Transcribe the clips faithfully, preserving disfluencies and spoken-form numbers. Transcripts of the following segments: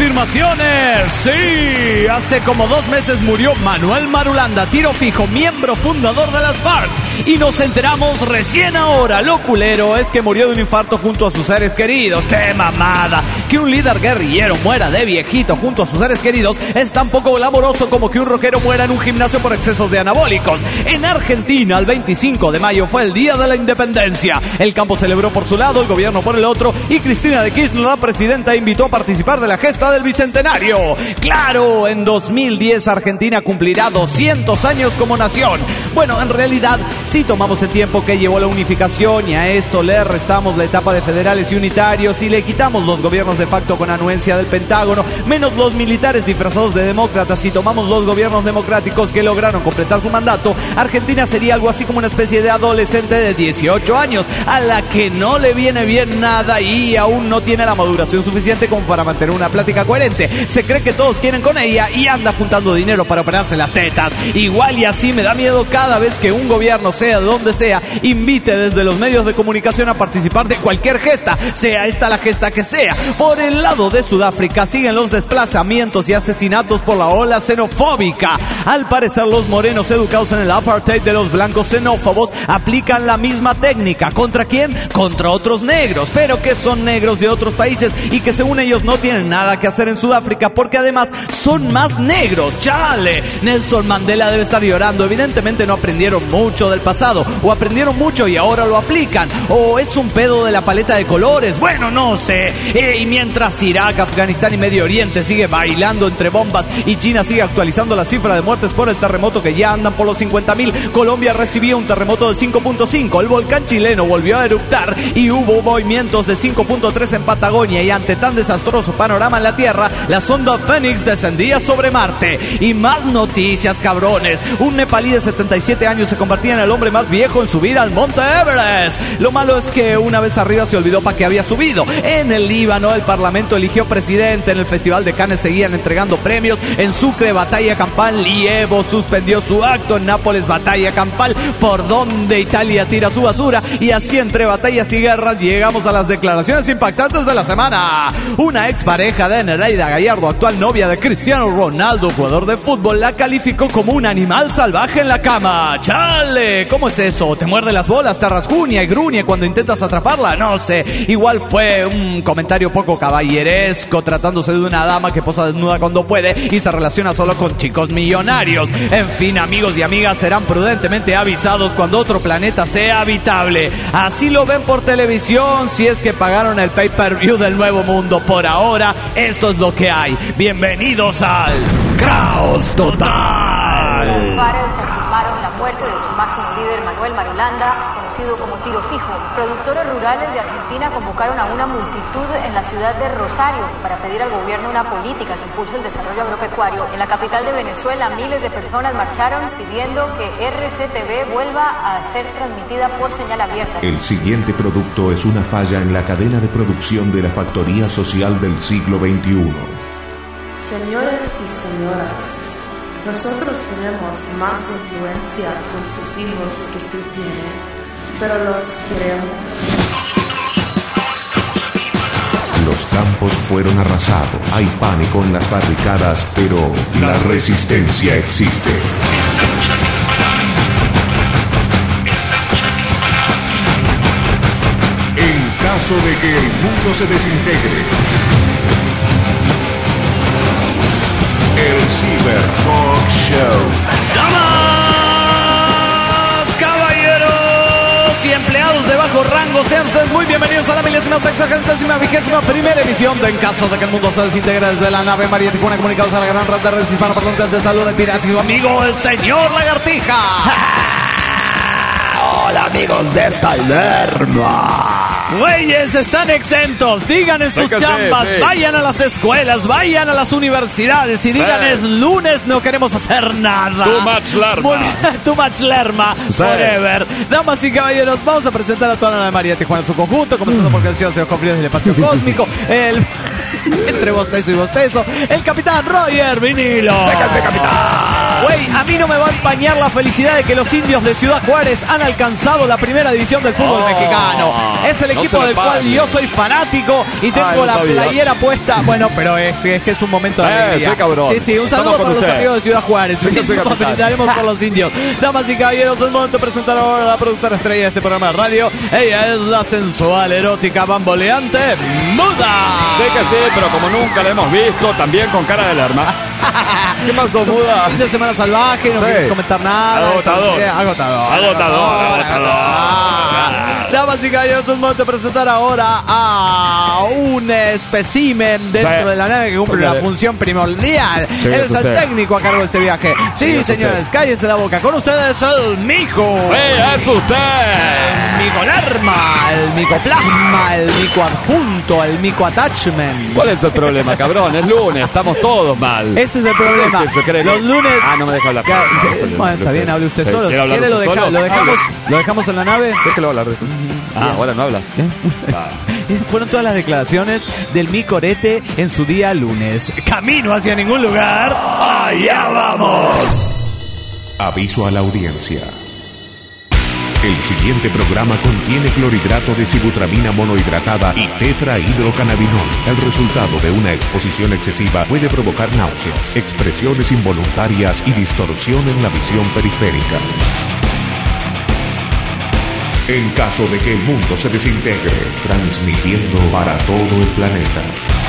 confirmaciones. Sí, hace como dos meses murió Manuel Marulanda, tiro fijo, miembro fundador de las FARC. Y nos enteramos recién ahora. Lo culero es que murió de un infarto junto a sus seres queridos. ¡Qué mamada! Que un líder guerrillero muera de viejito junto a sus seres queridos es tan poco glamoroso como que un rockero muera en un gimnasio por excesos de anabólicos. En Argentina, el veinticinco de mayo fue el Día de la Independencia. El campo celebró por su lado, el gobierno por el otro, y Cristina de Kirchner, la presidenta, invitó a participar de la gesta del Bicentenario. ¡Claro! En dos mil diez Argentina cumplirá doscientos años como nación. Bueno, en realidad, si tomamos el tiempo que llevó la unificación y a esto le restamos la etapa de federales y unitarios y le quitamos los gobiernos de facto con anuencia del Pentágono, menos los militares disfrazados de demócratas, y tomamos los gobiernos democráticos que lograron completar su mandato, Argentina sería algo así como una especie de adolescente de dieciocho años, a la que no le viene bien nada y aún no tiene la maduración suficiente como para mantener una plática coherente. Se cree que todos quieren con ella y anda juntando dinero para operarse las tetas. Igual y así me da miedo cada vez que un gobierno, sea de donde sea, invite desde los medios de comunicación a participar de cualquier gesta, sea esta la gesta que sea. Por el lado de Sudáfrica siguen los desplazamientos y asesinatos por la ola xenofóbica. Al parecer los morenos educados en el apartheid de los blancos xenófobos aplican la misma técnica. ¿Contra quién? Contra otros negros, pero que son negros de otros países y que según ellos no tienen nada que hacer en Sudáfrica porque además son más negros. ¡Chale! Nelson Mandela debe estar llorando. Evidentemente no aprendieron mucho del pasado, o aprendieron mucho y ahora lo aplican, o es un pedo de la paleta de colores. Bueno, no sé. Eh, y mientras Irak, Afganistán y Medio Oriente sigue bailando entre bombas y China sigue actualizando la cifra de muertes por el terremoto que ya andan por los cincuenta mil, Colombia recibió un terremoto de cinco punto cinco, el volcán chileno volvió a eruptar y hubo movimientos de cinco punto tres en Patagonia, y ante tan desastroso panorama en la Tierra, la sonda Fénix descendía sobre Marte. Y más noticias, cabrones. Un nepalí de setenta y siete años se convertía en el hombre más viejo en subir al Monte Everest. Lo malo es que una vez arriba se olvidó para qué había subido. En el Líbano, el parlamento eligió presidente. En el Festival de Cannes seguían entregando premios. En Sucre, batalla campal. Lievo suspendió su acto. En Nápoles, batalla campal, por donde Italia tira su basura. Y así, entre batallas y guerras, llegamos a las declaraciones impactantes de la semana. Una expareja de Nereida Gallardo, actual novia de Cristiano Ronaldo, jugador de fútbol, la calificó como un animal salvaje en la cama. ¡Chale! ¿Cómo es eso? ¿Te muerde las bolas, te rasguña y gruñe cuando intentas atraparla? No sé. Igual fue un comentario poco caballeresco, tratándose de una dama que posa desnuda cuando puede y se relaciona solo con chicos millonarios. En fin, amigos y amigas, serán prudentemente avisados cuando otro planeta sea habitable. Así lo ven por televisión, si es que pagaron el pay-per-view del Nuevo Mundo. Por ahora, esto es lo que hay. Bienvenidos al Caos Total. Confirmaron la muerte de su máximo líder Manuel Marulanda, conocido como Tiro Fijo. Productores rurales de Argentina convocaron a una multitud en la ciudad de Rosario para pedir al gobierno una política que impulse el desarrollo agropecuario. En la capital de Venezuela, miles de personas marcharon pidiendo que R C T V vuelva a ser transmitida por señal abierta. El siguiente producto es una falla en la cadena de producción de la factoría social del siglo veintiuno. Señores y señoras, nosotros tenemos más influencia con sus hijos que tú tienes, pero los queremos. Los campos fueron arrasados. Hay pánico en las barricadas, pero la resistencia existe. En caso de que el mundo se desintegre, el Cyber Talk Show. ¡Damas, caballeros y empleados de bajo rango! Sean ustedes muy bienvenidos a la milésima sexagésima vigésima primera emisión de En caso de que el mundo se desintegre, desde la nave María Tijuana, comunicados a la gran red de redes hispanoparlantes de salud de Piratas y su amigo el señor Lagartija. Hola, amigos de esta lerma. Güeyes, están exentos. Digan en sus chambas, sí, sí. Vayan a las escuelas, vayan a las universidades y digan, sí, es lunes, no queremos hacer nada. Too much lerma. Muy bien, too much lerma, sí. Forever. Damas y caballeros, vamos a presentar a toda la de María Tijuana en su conjunto, comenzando por canciones de los conflictos del espacio cósmico. El... entre bostezo y bostezo, el capitán Roger Vinilo. ¡Sécase, capitán! Güey, a mí no me va a empañar la felicidad de que los indios de Ciudad Juárez han alcanzado la primera división del fútbol oh, mexicano. Es el equipo equipo se del lo cual paguen. yo soy fanático y tengo Ay, no la sabía. playera puesta. Bueno, pero es, es que es un momento de Eh, alegría. sí, cabrón. Sí, sí, un Estamos saludo con para los usted. amigos de Ciudad Juárez. Sí, que soy Nos capitán. felicitaremos por los indios. Damas y caballeros, es momento de presentar ahora a la productora estrella de este programa de radio. Ella es la sensual, erótica, bamboleante, Muda. Sé que sí, pero como nunca la hemos visto, también con cara de alarma. ¿Qué pasó, Muda? Fin de semana salvaje, no Sí. quieres comentar nada. Agotador. Eh, Agotador. Agotador, agotador. Ah. Damas y caballeros, es momento de presentar ahora a un espécimen dentro Sí. de la nave que cumple Póngale. una función primordial. Sí, Él es es el usted. técnico a cargo de este viaje. Sí, Sí, es señores, usted. cállese la boca. Con ustedes el Mico. Sí, es usted. El micolarma, el micoplasma, el micoadjunto, el micoattachment. ¿Cuál es el problema, cabrón? Es lunes, estamos todos mal. Ese es el problema. ¿Qué se cree que- Los lunes. Ah, no me deja hablar. Ya, No, se- no, no, bueno, está no, bien, no. hable usted Sí, solo. Si ¿quiere hablar quiere, lo, usted deja- solo? lo dejamos, Hable. lo dejamos en la nave. Déjelo hablar. Ah, ahora no habla. Ah. Fueron todas las declaraciones del Micorete en su día lunes. Camino hacia ningún lugar. ¡Allá vamos! Aviso a la audiencia. El siguiente programa contiene clorhidrato de sibutramina monohidratada y tetrahidrocannabinol. El resultado de una exposición excesiva puede provocar náuseas, expresiones involuntarias y distorsión en la visión periférica. En caso de que el mundo se desintegre, transmitiendo para todo el planeta.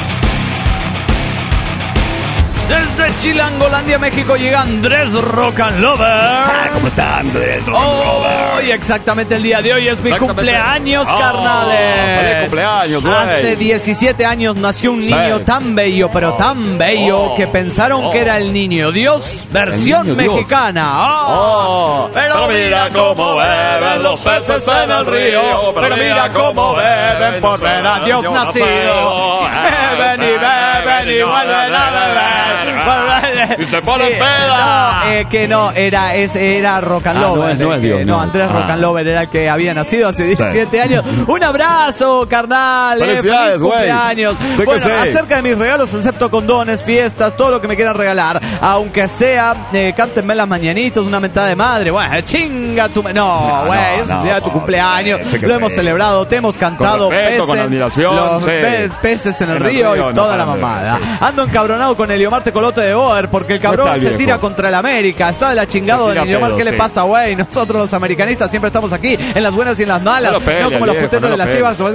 Desde Chilangolandia, México, llega Andrés Rock and Lover. ¿Cómo está Andrés? Hoy, exactamente el día de hoy, es mi Exactamente. cumpleaños, Oh, carnales. feliz cumpleaños, güey. Hace diecisiete años nació un Sí. niño tan bello, pero tan bello, Oh. que pensaron Oh. que era el niño Dios, versión niño Dios. mexicana. Oh, Oh, pero mira cómo beben los peces en el río, pero mira cómo beben por ver a Dios nacido. Beben y beben y vuelven a beber. Y se ponen Sí, peda. no, eh, que no, era, es, era Rock and Ah, no Lover. es- no es eh, Dios, que- no. Andrés Ah. Rock and Lover era el que había nacido hace diecisiete años. Un abrazo, carnal. eh, Felicidades, feliz güey. cumpleaños. Sé que Bueno, sí. acerca de mis regalos, excepto condones, fiestas, todo lo que me quieran regalar, aunque sea, eh, cántenme las mañanitos, una mentada de madre. Bueno, chinga tu. No, No, güey, no, es no, el día de tu no, cumpleaños. sé que Lo sí. hemos celebrado, te hemos cantado. Con respeto, con pesen, admiración, los sí. pe- peces en el En el río río, y no toda la paran de- mamada. sí. Ando encabronado con Eliomar Tecolote de Boer porque el cabrón está el se viejo? tira contra el América. Está de la chingado Se de tira Eliomar. pedo, ¿Qué le sí. pasa, güey? Nosotros los americanistas siempre estamos aquí en las buenas y en las malas. No lo pele, No como los viejo, puteros no de lo las chivas.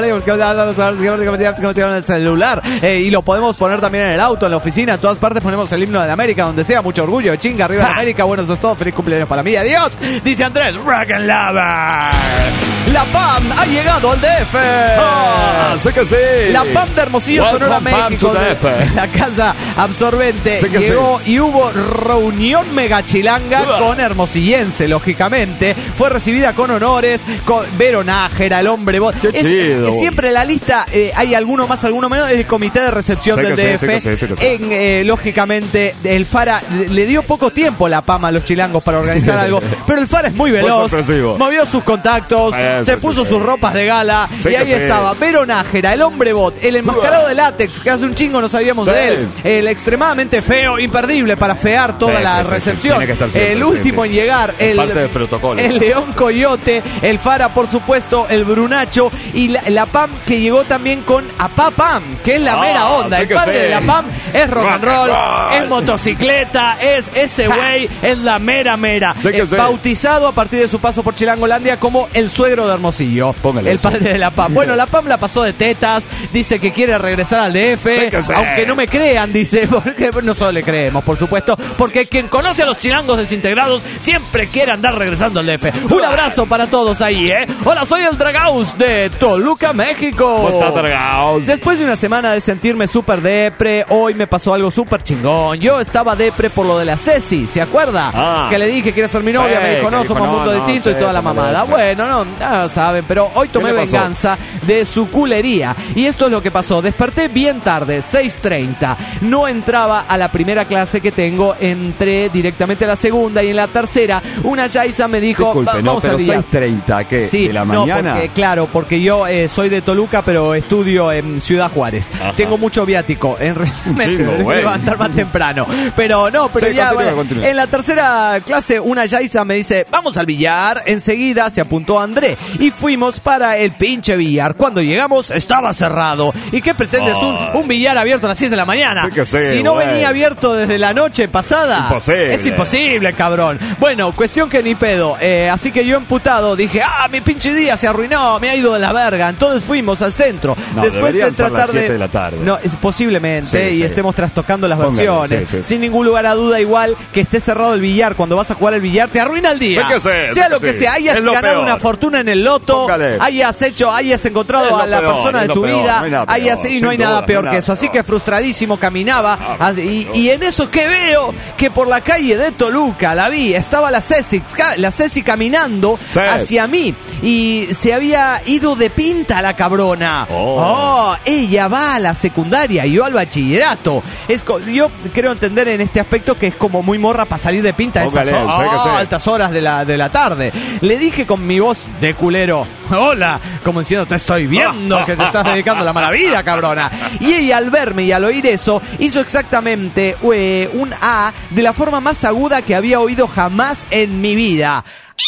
En el celular. Eh, y lo podemos poner también en el auto, en la oficina. En todas partes ponemos el himno de la América, donde sea. Mucho orgullo. Chinga, arriba de la América. Bueno, eso es todo. Feliz cumpleaños para mí. Adiós. Dice Andrés Rock and Lover. La P A M ha llegado al D F. Ah, sé que sí. La P A M de Hermosillo, Welcome, Sonora, P A M México, to the de- F. la casa absorbente, Sí que llegó y hubo reunión megachilanga Uah. con hermosillense, lógicamente. Fue recibida con honores, con Vero Nájera, el hombre voz. Qué Es- chido. es siempre en la lista eh, hay alguno más, alguno menos, el comité de recepción Sí del que sí, D F. sí que sí, sí que sí. En, eh, lógicamente, el Fara le- le dio poco tiempo la P A M a los chilangos para organizar algo, pero el Fara es muy veloz, sorpresivo. movió sus contactos, Eso, se sí, puso sí. sus ropas de gala Sí y que ahí sí. estaba Vero Nájera, el hombre bot, el enmascarado de látex, que hace un chingo no sabíamos Sí. de él, el extremadamente feo, imperdible para fear toda Sí, la sí, sí, sí. recepción, Tiene que estar siempre, el sí, último sí. en llegar, el, Parte del protocolo. el León Coyote, el Fara, por supuesto, el Brunacho y la, la P A M que llegó también con Apá P A M, que es la Ah, mera onda. sí El que padre sí. de la P A M es rock and roll, Rock and roll. es motocicleta, es ese güey, es la mera mera. Sí que Eh, sí. Bautizado a partir de su paso por Chilangolandia como el suegro de Hermosillo. Póngale el eso. padre de la P A M. Bueno, la P A M la pasó de tetas, dice que quiere regresar al D F, Sí que sí. aunque no me crean, dice, porque nosotros le creemos, por supuesto, porque quien conoce a los chilangos desintegrados siempre quiere andar regresando al D F. Un abrazo para todos ahí, ¿eh? Hola, soy el Dragaus de Toluca, México. ¿Cómo está, Dragaus? Después de una semana de sentirme súper depre, hoy me pasó algo súper chingón. Yo estaba depre por lo de la Ceci, ¿se acuerda? Ah. Que le dije, ¿quieres ser mi novia? Sí, me dijo, que no, dijo, somos no, mundo no, distinto y sí, toda la somos mamada. de- Bueno, no, no saben, pero hoy tomé le pasó? venganza de su culería. Y esto es lo que pasó. Desperté bien tarde, seis treinta. No entraba entraba a la primera clase que tengo, entré directamente a la segunda y en la tercera una yaiza me dijo, disculpe, va, no, vamos pero al billar. seis treinta, ¿qué? Sí, ¿De la no, mañana? porque, claro, porque yo eh, soy de Toluca, pero estudio en Ciudad Juárez. Ajá. Tengo mucho viático, en realidad me Chingo, tengo que güey. levantar más temprano. Pero no, pero Sí, ya, continúa, bueno, continúa. en la tercera clase una yaiza me dice, vamos al billar. Enseguida se apuntó André y fuimos para el pinche billar. Cuando llegamos estaba cerrado. ¿Y qué pretendes? Un, un billar abierto a las siete de la mañana. Sí que sí, si no güey. venía abierto desde la noche pasada. Imposible. Es imposible, cabrón. Bueno, cuestión que ni pedo. Eh, así que yo emputado dije, ah, mi pinche día se arruinó, me ha ido de la verga. Entonces fuimos al centro. No, Después de deberían ser tratar las siete de... de la tarde. No, es posiblemente Sí, y sí. estemos trastocando las Póngale, versiones. sí, sí. Sin ningún lugar a duda, igual que esté cerrado el billar cuando vas a jugar al billar, te arruina el día. Sí que sí, sí sea que lo que sí. sea, hayas Es lo ganado peor. una fortuna en el loto, Póngale. hayas hecho, hayas encontrado Es lo a la peor, persona es de lo tu peor, vida, no hay nada peor, hayas, y sin no hay duda, nada no peor hay que nada eso. Así peor. que frustradísimo caminaba así, y, y en eso que veo que por la calle de Toluca la vi, estaba la Ceci, la Ceci caminando Sí. hacia mí y se había ido de pinta la cabrona. Oh. Oh, ella va a la secundaria y yo al bachillerato. Es co- yo creo entender en este aspecto que es como muy morra para salir de pinta a esas Póngale, horas, sé que sé. altas horas de la, de la tarde. Le dije con mi voz de culero, hola, como diciendo, te estoy viendo que te estás dedicando a la mala vida, cabrona. Y ella al verme y al oír eso, hizo exactamente eh, un A de la forma más aguda que había oído jamás en mi vida.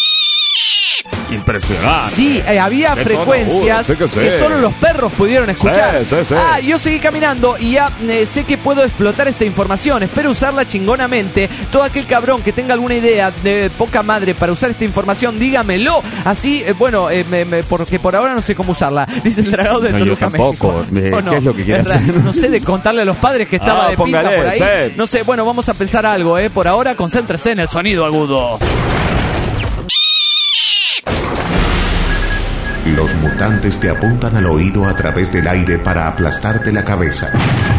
Impresionante. Sí, eh, había Qué frecuencias tono agudo, sí que que sí. solo los perros pudieron escuchar. Sí, sí, sí. Ah, yo seguí caminando y ya eh, sé que puedo explotar esta información. Espero usarla chingonamente. Todo aquel cabrón que tenga alguna idea de poca madre para usar esta información, dígamelo. Así, eh, bueno, eh, me- me- porque por ahora no sé cómo usarla. Dice el dragado de No, yo Toluca, tampoco. México. Eh, ¿O no? ¿qué es lo que quiere Es ra- hacer? No sé, de contarle a los padres que estaba Ah, de pinta póngale, por ahí. sí. No sé, bueno, vamos a pensar algo, ¿eh? Por ahora, concéntrese en el sonido agudo. Los mutantes te apuntan al oído a través del aire para aplastarte la cabeza.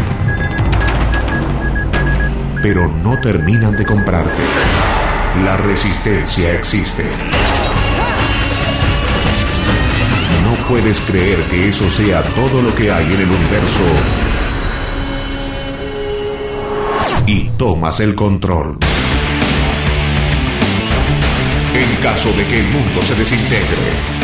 Pero no terminan de comprarte. La resistencia existe. No puedes creer que eso sea todo lo que hay en el universo. Y tomas el control. En caso de que el mundo se desintegre.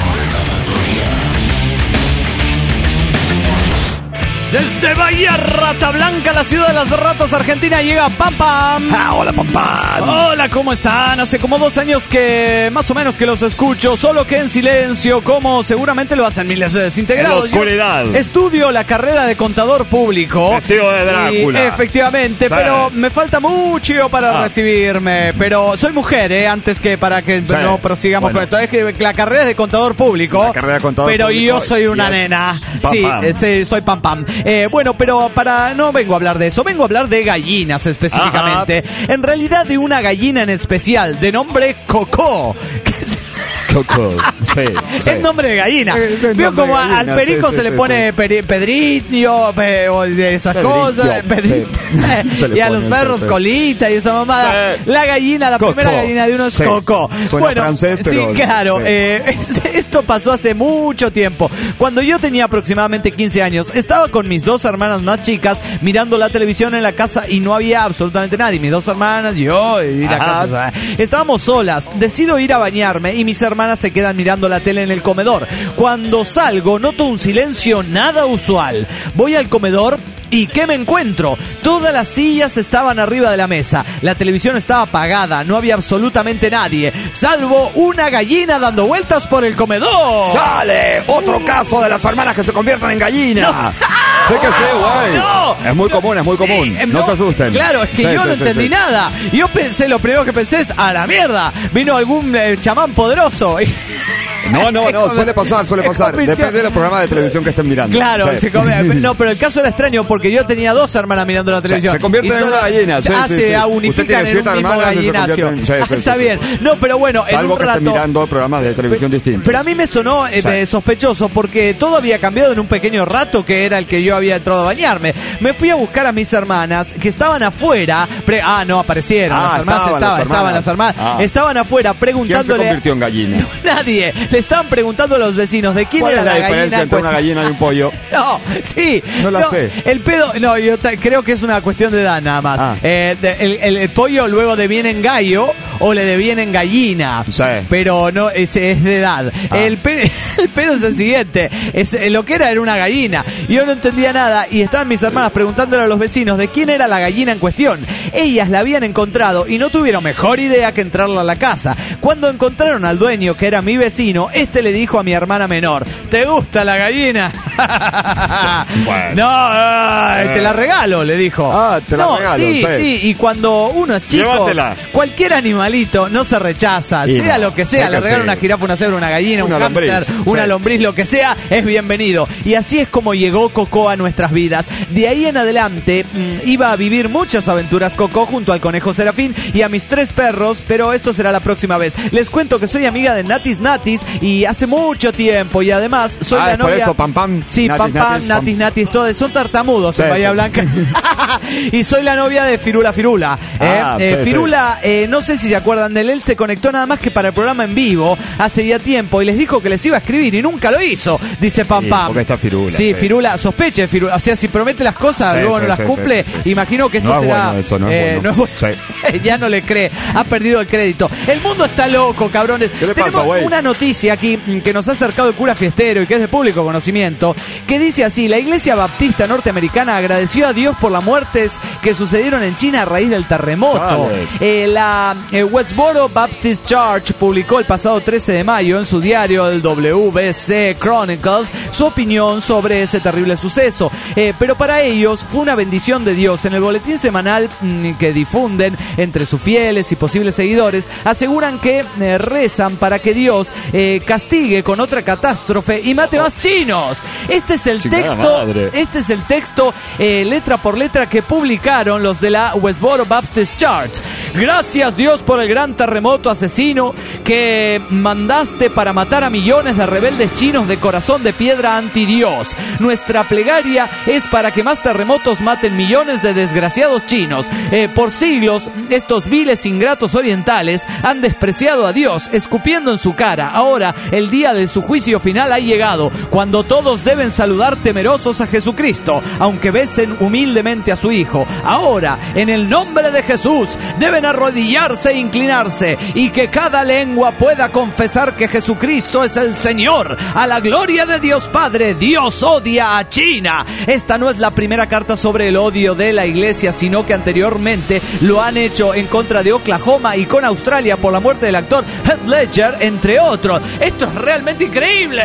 Desde Bahía Rata Blanca, la ciudad de las ratas argentina, llega Pam Pam. Ah, hola, papá. Hola, ¿cómo están? Hace como dos años que, más o menos que los escucho, solo que en silencio, como seguramente lo hacen miles de desintegrados. En la oscuridad. Yo estudio la carrera de contador público. Vestido de Drácula. Y, efectivamente, Sí. pero me falta mucho para Ah. recibirme. Pero soy mujer, ¿eh? Antes que para que Sí. no prosigamos Bueno. con esto. Es que la carrera es de contador público. La carrera de contador pero público yo soy una y es nena. Pam sí, Pam. eh, sí, soy Pam Pam. Eh, bueno, pero para no vengo a hablar de eso, vengo a hablar de gallinas específicamente. En realidad de una gallina en especial, de nombre Coco. Que es Coco. Sí, sí. el nombre de gallina. Es el Veo nombre como de a- gallina, al perico sí, se sí, le sí, pone sí. peri- pedritio pe- o de esas Pedrillo, cosas. pedri- sí. Se le y a pone, los perros sí, sí. colita y esa mamada. Sí. La gallina, la Coco. primera gallina de uno es Sí. Coco. Suena Bueno, francés, pero- sí, claro. sí. eh, esto pasó hace mucho tiempo. Cuando yo tenía aproximadamente quince años, estaba con mis dos hermanas más chicas mirando la televisión en la casa y no había absolutamente nadie. Mis dos hermanas, yo y la Ajá. casa. o sea, estábamos solas. Decido ir a bañarme y mis hermanas se quedan mirando la tele en el comedor. Cuando salgo, noto un silencio nada usual. Voy al comedor. ¿Y qué me encuentro? Todas las sillas estaban arriba de la mesa. La televisión estaba apagada. No había absolutamente nadie. Salvo una gallina dando vueltas por el comedor. ¡Sale! Otro caso de las hermanas que se convierten en gallina. Sé que sí, güey. No. Es muy común, es muy Sí, común. em, no, te asusten. Claro, es que Sí, yo sí, no sí, entendí sí. nada. Yo pensé, lo primero que pensé es, a la mierda. Vino algún eh, chamán poderoso. No, no, no, suele pasar, suele Se pasar. convirtió- Depende de los programas de televisión que estén mirando. Claro, Sí. se come- no, pero el caso era extraño porque yo tenía dos hermanas mirando la Se- televisión. se convierten Y en solo- una gallina, sí, ah, sí, se sí. ah, Usted unifican tiene en un siete mismo hermanas y se gallinacio. convierten- sí, sí, Está sí, bien. sí. No, pero bueno, en Salvo un que estén rato... mirando programas de televisión distintos. Pero a mí me sonó eh, Sí. eh, sospechoso porque todo había cambiado en un pequeño rato que era el que yo había entrado a bañarme. Me fui a buscar a mis hermanas que estaban afuera. pre- ah, no, aparecieron. Ah, las hermanas estaban estaban, las estaban las hermanas. hermanas. Ah. Estaban afuera ¿Quién se preguntándole... convirtió en gallina? Nadie. le estaban preguntando a los vecinos de quién ¿Cuál era es la, la diferencia gallina. entre una gallina y un pollo? No, sí. No la sé. El pedo, no, yo ta- creo que es una cuestión de edad nada más. Ah. Eh, de- el, el- el pollo luego deviene en gallo o le deviene en gallina. Sí. Pero no, es, es de edad. Ah. El, pe- el pedo es el siguiente. Es, eh, lo que era era una gallina. Yo no entendía nada y estaban mis hermanas preguntándole a los vecinos de quién era la gallina en cuestión. Ellas la habían encontrado y no tuvieron mejor idea que entrarla a la casa. Cuando encontraron al dueño, que era mi vecino, este le dijo a mi hermana menor: ¿te gusta la gallina? Bueno. No, ay, te la regalo, le dijo. Ah, te la no, regalo, sí, sí. sí, y cuando uno es chico, Llévatela. cualquier animalito no se rechaza, Y sea no, lo que sea, sé le que regalan sí. una jirafa, una cebra, una gallina, Una un lombriz, hámster, una sí. lombriz, lo que sea, es bienvenido. Y así es como llegó Coco a nuestras vidas. De ahí en adelante mmm, iba a vivir muchas aventuras Coco junto al conejo Serafín y a mis tres perros, pero esto será la próxima vez. Les cuento que soy amiga de Natis Natis y hace mucho tiempo, y además soy Ah, la es por novia. eso, Pam Pam. Sí, Natis, Pam Pam, Natis, Natis Pam. Natis, todos son tartamudos Sí, en Bahía sí. Blanca. Y soy la novia de Firula Firula. ¿eh? Ah, Eh, sí, Firula, eh, no sé si se acuerdan de él, él se conectó nada más que para el programa en vivo hace ya tiempo y les dijo que les iba a escribir y nunca lo hizo, dice Pam Sí, Pam. porque está Firula, Sí, sí. Firula, sospeche Firula. O sea, si promete las cosas, Sí, luego sí, no las sí, cumple. sí, sí. Imagino que esto No es será. bueno eso, no es eh, bueno. no es bueno. Ya no le cree, ha perdido el crédito. El mundo está loco, cabrones. ¿Qué le Tenemos pasa, güey? una noticia aquí mm, que nos ha acercado el cura fiestero y que es de público conocimiento, que dice así: la Iglesia Baptista Norteamericana agradeció a Dios por las muertes que sucedieron en China a raíz del terremoto. Dale. Eh, la eh, Westboro Baptist Church publicó el pasado trece de mayo en su diario, el W B C Chronicles, su opinión sobre ese terrible suceso. Eh, pero para ellos fue una bendición de Dios. En el boletín semanal mm, que difunden entre sus fieles y posibles seguidores, aseguran que eh, rezan para que Dios eh, castigue con otra catástrofe y mate más chinos. Este es el Chingada texto, madre. este es el texto eh, letra por letra que publicaron los de la Westboro Baptist Church. Gracias, Dios, por el gran terremoto asesino que mandaste para matar a millones de rebeldes chinos de corazón de piedra anti Dios. Nuestra plegaria es para que más terremotos maten millones de desgraciados chinos. Eh, por siglos, estos viles ingratos orientales han despreciado a Dios, escupiendo en su cara. Ahora, el día de su juicio final ha llegado, cuando todos deben saludar temerosos a Jesucristo, aunque besen humildemente a su Hijo. Ahora, en el nombre de Jesús, deben arrodillarse e inclinarse, y que cada lengua pueda confesar que Jesucristo es el Señor. A la gloria de Dios Padre, Dios odia a China. Esta no es la primera carta sobre el odio de la iglesia, sino que anteriormente lo han hecho en contra de Oklahoma y con Australia por la muerte del actor Heath Ledger, entre otros. Esto es realmente increíble.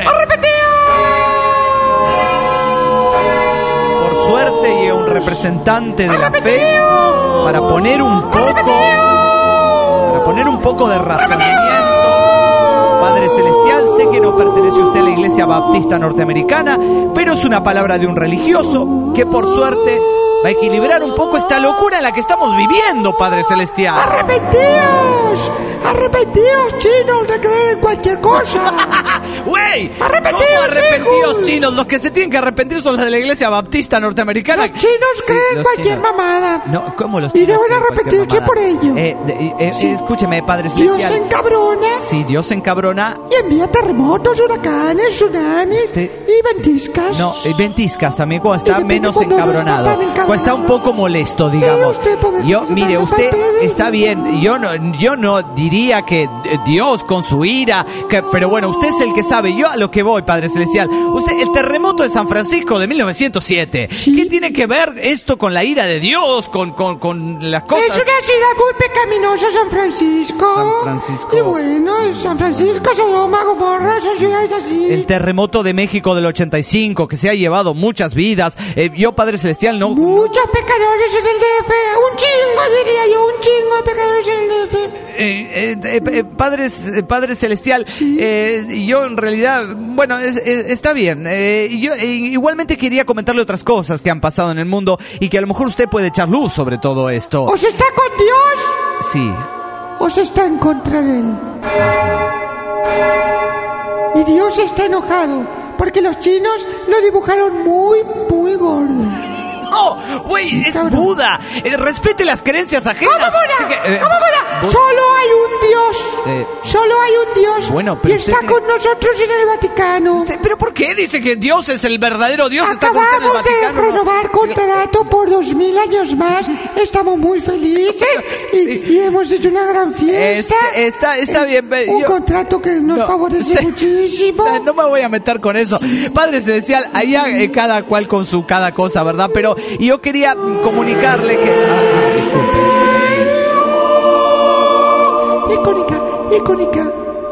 Por suerte llega un representante de la fe para poner un poco, para poner un poco de razonamiento. Padre Celestial, sé que no pertenece usted a la Iglesia Baptista Norteamericana, pero es una palabra de un religioso que por suerte va a equilibrar un poco esta locura en la que estamos viviendo, Padre Celestial. ¡Arrepentíos! ¡Arrepentíos, chinos, de creer en cualquier cosa! ¡Güey! ¡Arrepentidos, ¿Cómo arrepentidos hijos! chinos? Los que se tienen que arrepentir son los de la Iglesia Baptista Norteamericana. Los chinos Sí, creen los cualquier chinos. mamada. No, ¿cómo los Y chinos deben creen cualquier arrepentirse mamada? por ello. Eh, de- eh, Sí. eh, escúcheme, Padre Dios Celestial. se encabrona Sí, Dios se encabrona. y envía terremotos, huracanes, tsunamis Te- y ventiscas. No, eh, ventiscas también cuando está depende menos cuando no está encabronado. tan encabronado. Cuando está un poco molesto, digamos. usted puede- Yo, se mire, manda usted pa'l pedo y- está bien. Yo no, yo no diría que eh, Dios con su ira, que, pero bueno, usted es el que sabe. Yo a lo que voy, Padre Celestial. Usted, el terremoto de San Francisco de mil novecientos siete. Sí. ¿Qué tiene que ver esto con la ira de Dios, con, con, con las cosas? Es una ciudad muy pecaminosa, San Francisco. San Francisco. Y bueno, San Francisco, Sodoma, Gomorra, son ciudades así. El terremoto de México del ochenta y cinco, que se ha llevado muchas vidas. Eh, yo, Padre Celestial, no... Muchos pecadores en el D F. Un chingo, diría yo, un chingo de pecadores en el D F. Eh, eh, eh, eh, padre, eh, Padre Celestial, Sí. eh, yo en realidad, bueno, es- es- está bien. Eh, yo eh, igualmente quería comentarle otras cosas que han pasado en el mundo y que a lo mejor usted puede echar luz sobre todo esto. ¿Os está con Dios? Sí. ¿Os está en contra de él? Y Dios está enojado porque los chinos lo dibujaron muy, muy gordo. No, güey, Sí, es cabrón. Buda. Eh, respete las creencias ajenas. ¿Cómo Buda? Así que, eh, ¿Cómo Buda? Buda- Solo hay un Dios. Eh, Solo hay un Dios. bueno, pero y está usted cree- con nosotros en el Vaticano. Usted- ¿Pero por qué dice que Dios es el verdadero Dios? Está con usted en el Acabamos de Vaticano, ¿no? renovar contrato por dos mil años más. Estamos muy felices y, Sí. y hemos hecho una gran fiesta. Es- está, está bien. pe- Un yo- contrato que nos No, favorece usted- muchísimo. No me voy a meter con eso. Padre Celestial, allá eh, cada cual con su cada cosa, ¿verdad? Pero yo quería mm, comunicarle que... Ah, ah, disculpe. Icónica, icónica.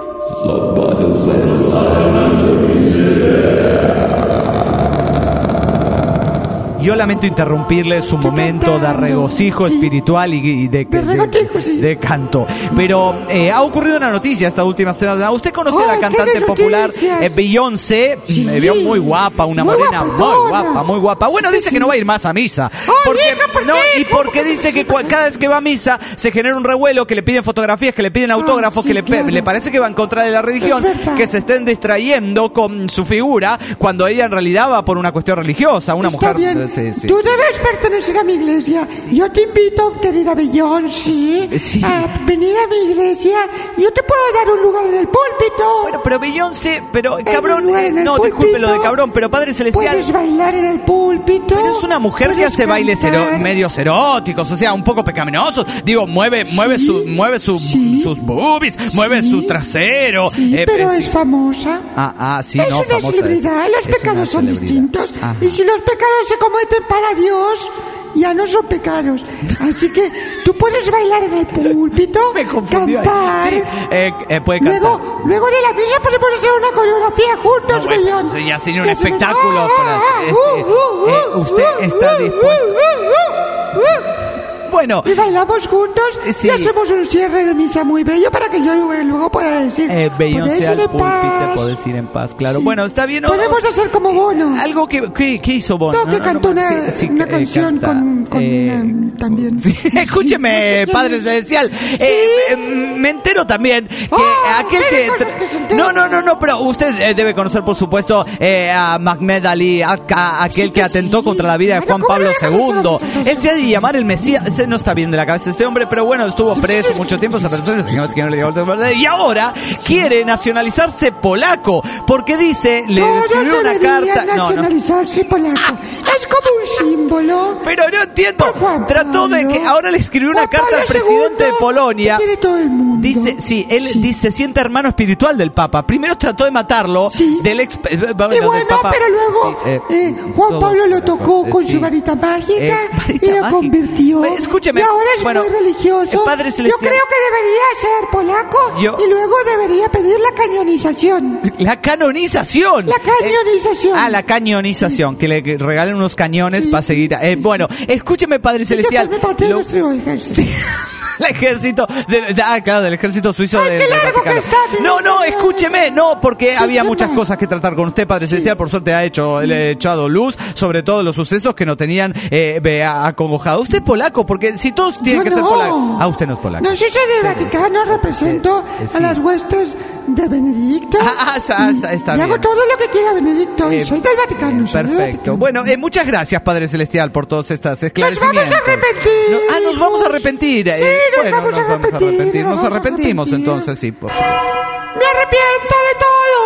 Yo lamento interrumpirle su momento de cantando, regocijo sí. espiritual y, y de, De regocijo, sí. de canto. Pero eh, ha ocurrido una noticia esta última semana. ¿Usted conoce a la Ay, cantante ¿qué popular noticias? eh, Beyoncé? Sí. Me vio muy guapa, una Muy morena muy guapetona. guapa, muy guapa. Bueno, Sí, dice sí. que no va a ir más a misa. Ay, hija, ¿por no, qué? y ¿Cómo porque que dice no que se cua- va? cada vez que va a misa se genera un revuelo, que le piden fotografías, que le piden autógrafos, sí, que le, pe- claro. le parece que va en contra de la religión, Es verdad. que se estén distrayendo con su figura cuando ella en realidad va por una cuestión religiosa, una Está mujer... bien. sí, sí. Tú debes pertenecer a mi iglesia. Yo te invito, querida Beyoncé, Sí. a venir a mi iglesia. Yo te puedo dar un lugar en el púlpito. Bueno, pero Beyoncé, pero En cabrón, un lugar eh, en el no, disculpe lo de púlpito. cabrón, pero Padre Celestial, Puedes bailar en el púlpito. pero es una mujer que puedes hace bailes cantar. ero- medios eróticos, o sea, un poco pecaminosos. Digo, mueve, mueve su, mueve su, sí. sus boobies, mueve Sí. su trasero. Sí, eh, pero eh, es sí. famosa. Ah, ah, sí, es no, una famosa celebridad, es- los es una pecados son celebridad. distintos. Ajá. Y si los pecados se cometen para Dios, ya no son pecados. Así que tú puedes bailar en el púlpito, Me confundió ahí. cantar. Sí, eh, eh, puede cantar. Luego, luego de la misa podemos hacer una coreografía juntos, No, bueno, Bellón. eso ya sería un Y hacemos, espectáculo, ah, para- ah, es- uh, eh, uh, eh, uh, usted uh, está uh, dispuesto- uh, uh, uh. Bueno, Y bailamos juntos Eh, sí. y hacemos un cierre de misa muy bello para que yo eh, luego pueda decir. eh, Beyoncé "Podéis al ir en púlpito, paz". podés ir en paz, claro. Sí. Bueno, está bien. ¿no? Podemos hacer como Bono. Algo que, que, que hizo Bono. No, que cantó una, sí, sí, una eh, canción canta, con, con eh, um, también. Sí, escúcheme, Sí, no sé quién Padre es. Celestial. Eh, eh, me entero también que Ah, aquel ¿qué que. cosas que se enteran? No, no, no, no, pero usted eh, debe conocer, por supuesto, eh, a Mahmed Ali, a- a- aquel Sí que que atentó sí. contra la vida de Bueno, Juan ¿cómo Pablo le dejan segundo. hacer las Él se ha de llamar el Mesías. Ese no está bien de la cabeza este hombre, pero bueno, estuvo preso mucho tiempo. Esa persona que no le dio vueltas, ¿verdad? Y ahora quiere nacionalizarse polaco porque dice, le Todos escribió una deberían carta. No, no. nacionalizarse polaco. Es como un símbolo. Pero no entiendo. Por Juan Trató de Pablo. que ahora le escribió una Juan carta Pablo al presidente de segundo, Polonia. que quiere todo el mundo. Dice, sí, él Sí. dice, se siente hermano espiritual del Papa. Primero trató de matarlo Sí. del ex eh, bueno, Y del bueno, Papa. pero luego Sí, eh, eh, Juan todo Pablo lo se tocó eh, con sí. su varita mágica Eh, varita y lo mágica. convirtió. Eh, escúcheme, Y ahora es bueno, muy religioso. eh, Padre Yo Celestial. creo que debería ser polaco Yo- y luego debería pedir la cañonización. La canonización. La cañonización. Eh, ah, la cañonización. Que le que regalen unos cañones Sí, para sí, seguir. Eh, bueno, escúcheme, Padre Sí, que Celestial. forme parte de Lo- nuestro ejército. Sí. El ejército de, de- ah, claro, del ejército suizo Ay, del, qué del largo Vaticano. que está, mi No, no, señor. escúcheme, no, porque Sí, había ¿qué muchas más? cosas que tratar con usted, Padre Celestial. Por suerte ha hecho, le ha echado luz sobre todo los sucesos que no tenían eh, ve- acongojado. Usted es polaco, porque si todos tienen Yo que ser no. polacos. Ah, usted no es polaco. No, yo soy del Vaticano, represento eh, sí. a las huestes de Benedicto. Ah, ah, está- está- está y hago bien. todo lo que quiera Benedicto. Y Eh, soy del Vaticano. soy del Perfecto. Vaticano. Bueno, eh, muchas gracias, Padre Celestial, por todos estos Nos esclarecimientos. vamos a arrepentir. No- ah, nos vamos a arrepentir. Sí, eh, nos bueno, vamos a nos vamos a arrepentir, arrepentir. nos Nos vamos a arrepentimos, arrepentir. entonces, sí, por favor. Me arrepiento de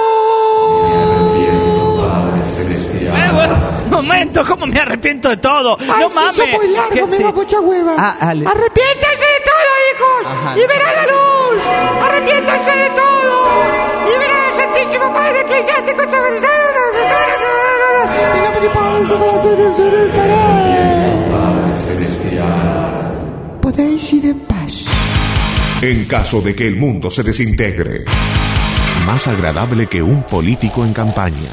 todo. Eh, bueno, momento, ¿cómo me arrepiento de todo? Ay, no sí, mames. soy muy largo, ¿Qué- me sí? da mucha hueva. Ah, ale- Arrepiéntanse de todo, hijos. Ajá. Y verán la luz. Arrepiéntanse de todo. Y verán al Santísimo Padre Eclesiástico. Y no me pares de hacer el ser el seré. Podéis ir en paz. En caso de que el mundo se desintegre, más agradable que un político en campaña.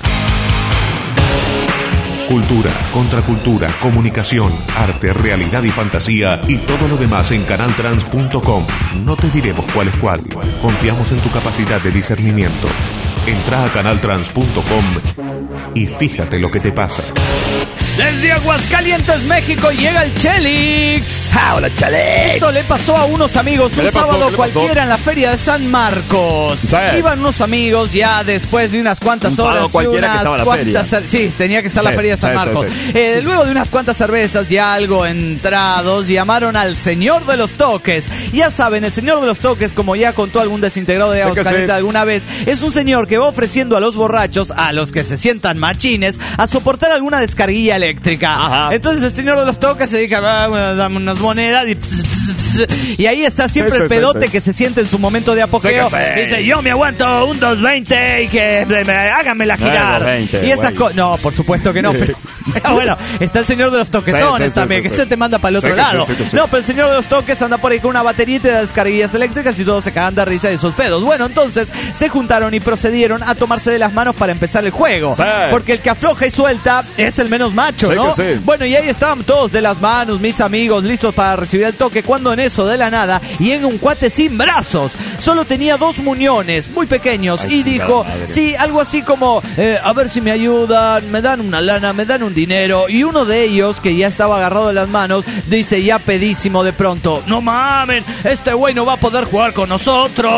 Cultura, contracultura, comunicación, arte, realidad y fantasía y todo lo demás en canal trans punto com. No te diremos cuál es cuál. Confiamos en tu capacidad de discernimiento. Entra a canal trans punto com y fíjate lo que te pasa. Desde Aguascalientes, México, llega el Chelix. Ah, hola, Chelix. Esto le pasó a unos amigos ¿Qué un le pasó? sábado ¿Qué le pasó? cualquiera en la feria de San Marcos. Sí. Iban unos amigos ya después de unas cuantas Un sábado horas. y cualquiera que unas estaba la cuantas feria. cer- Sí, tenía que estar la Sí, feria de San sí, sí, Marcos. sí. Eh, luego de unas cuantas cervezas, ya algo entrados, llamaron al señor de los toques. Ya saben, el señor de los toques, como ya contó algún desintegrado de Sí que Aguascalientes sí. alguna vez, es un señor que va ofreciendo a los borrachos, a los que se sientan machines, a soportar alguna descarguilla eléctrica. Ajá. Entonces el señor de los toques se dedica a "Ah, dame unas monedas y, pss, pss, pss", y ahí está siempre Sí, sí, el sí, pedote sí. que se siente en su momento de apogeo. Sí que sí. Dice, yo me aguanto un dos veinte y que me, me- háganmela girar. dos veinte, y esas güey. cosas. No, por supuesto que no. Pero, pero bueno, está el señor de los toquetones Sí, sí, sí, también, sí, que sí. se te manda para el otro Sí que sí, lado. sí que sí. No, pero el señor de los toques anda por ahí con una baterita de descarguillas eléctricas y todos se cagan de risa de esos pedos. Bueno, entonces se juntaron y procedieron a tomarse de las manos para empezar el juego. Sí. Porque el que afloja y suelta es el menos macho, Sí ¿no? que sí. Bueno, y ahí estaban todos de las manos, mis amigos, listos para recibir el toque, cuando en eso de la nada llega un cuate sin brazos. Solo tenía dos muñones muy pequeños. Ay, y dijo, chingada madre. sí, algo así como, eh, a ver si me ayudan, me dan una lana, me dan un dinero. Y uno de ellos, que ya estaba agarrado de las manos, dice ya pedísimo de pronto, no mamen, este güey no va a poder jugar con nosotros.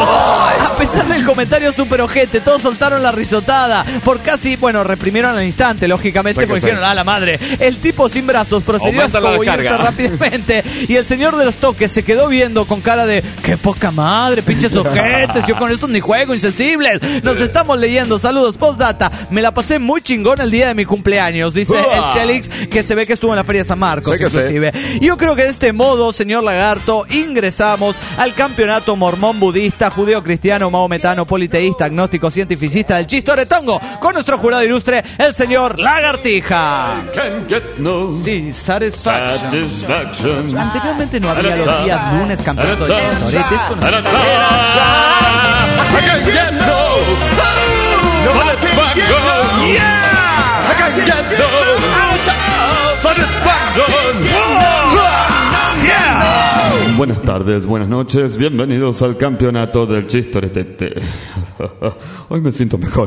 A pesar del comentario super ojete, todos soltaron la risotada. Por casi, bueno, reprimieron al instante, lógicamente, Sí que porque sí. dijeron, a la madre. El tipo sin brazos procedió a Aumenta la escabullirse descarga. rápidamente. Y el señor de los toques se quedó viendo con cara de, qué poca madre, pinches ojetes, yo con estos ni juego, insensibles. Nos estamos leyendo, saludos, postdata. Me la pasé muy chingón el día de mi cumpleaños, dice Uah. el Chelix, que se ve que estuvo en la Feria de San Marcos, Sí que sí. inclusive. Yo creo que de este modo, señor Lagarto, ingresamos al campeonato mormón budista, judeo cristiano, maometano, politeísta, agnóstico, cientificista del chistoretongo, con nuestro jurado ilustre, el señor Lagartija. Can't get no Sí, satisfaction. satisfaction. Anteriormente no había At a los time. días lunes campeonato de At a time. chistorete. Esto no At a es- time. I can't get no satisfaction. I can't get no satisfaction. Buenas tardes, buenas noches, bienvenidos al campeonato del chistoretete. Hoy me siento mejor.